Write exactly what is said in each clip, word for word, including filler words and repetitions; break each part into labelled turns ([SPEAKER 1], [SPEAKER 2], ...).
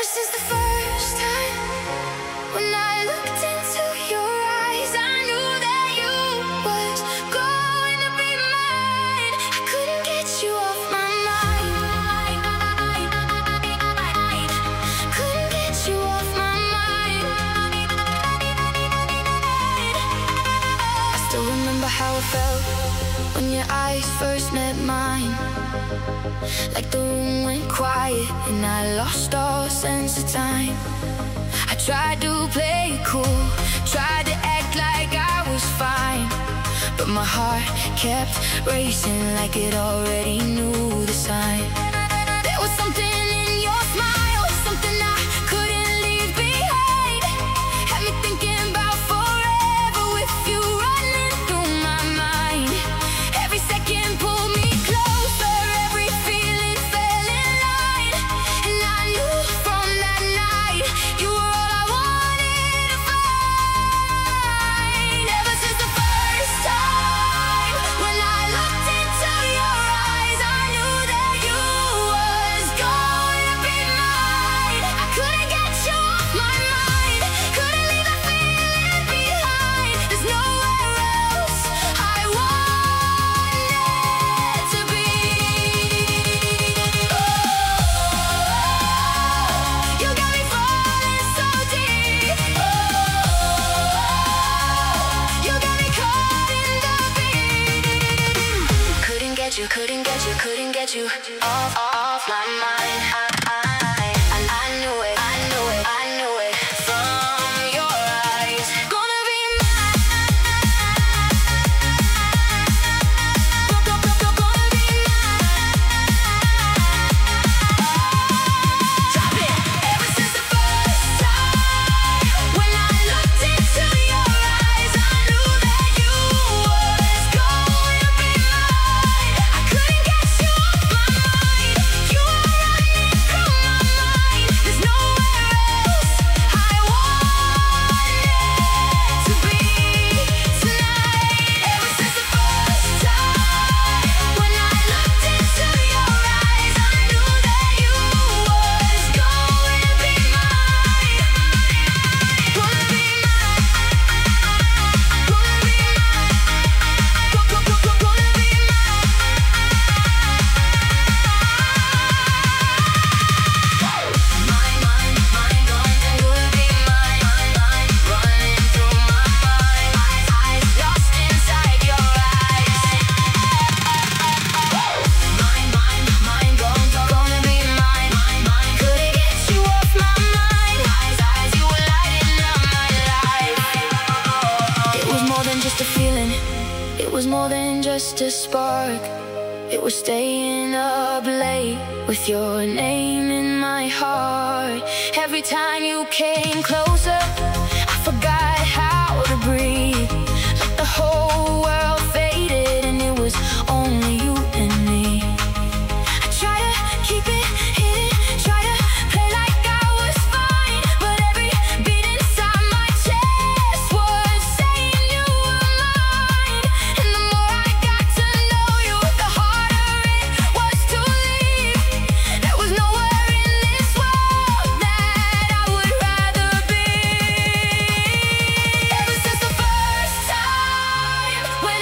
[SPEAKER 1] since the first time when I looked into your eyes, I knew that you was going to be mine. I couldn't get you off my mind. Couldn't get you off my mind. I still remember how it felt when your eyes first met mine. Like the room went quiet and I lost all sense of time. I tried to play it cool, tried to act like I was fine, but my heart kept racing like it already knew the sign. There was something in your smile, something I couldn't leave behind. Had me thinking about forever with you running through my mind. Every second pulled me closer, every feeling fell in line. And I knew from that night you were all I wanted to find. Ever since the first time when I looked into your eyes, I knew that you was going to be mine. I couldn't get you off my mind, couldn't leave that feeling behind. There's nowhere else I wanted to be. Oh, you got me falling so deep. Oh, you got me caught in the beat. Couldn't get you, couldn't get you, couldn't get you off, off my mind. I, I, I, I knew it, I knew it, I knew it from your eyes. Gonna be mine. Gonna be mine. Drop it. Ever since the first time when I looked into your eyes, I knew that you was going to be mine. I couldn't get you off my mind. You were running through my mind. There's nowhere else I wanted to be tonight. Ever since the first time when I looked into your eyes, I knew that you was going to be mine. Wanna be mine. Wanna be mine. Wanna be mine. Mine, mine, mine, gone, would be mine. Mine, running through my mind. Eyes lost inside your eyes. Mine, mine, mine, gone, gonna be mine. Mine, couldn't get you off my mind. Eyes, eyes, you were lighting up my life. It was more than just a feeling. It was more than just a spark. It was staying up late with your name in my heart. Every time you came closer, I forgot how to breathe. Like the whole world faded and it was only you and me. I try to keep it hidden, try to play like I was fine, but every beat inside my chest was saying you were mine. And the more I got to know you, the harder it was to leave. There was nowhere in this world that I would rather be. Ever since the first time when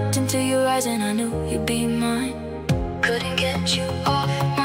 [SPEAKER 1] looked into your eyes and I knew you'd be mine. Couldn't get you off my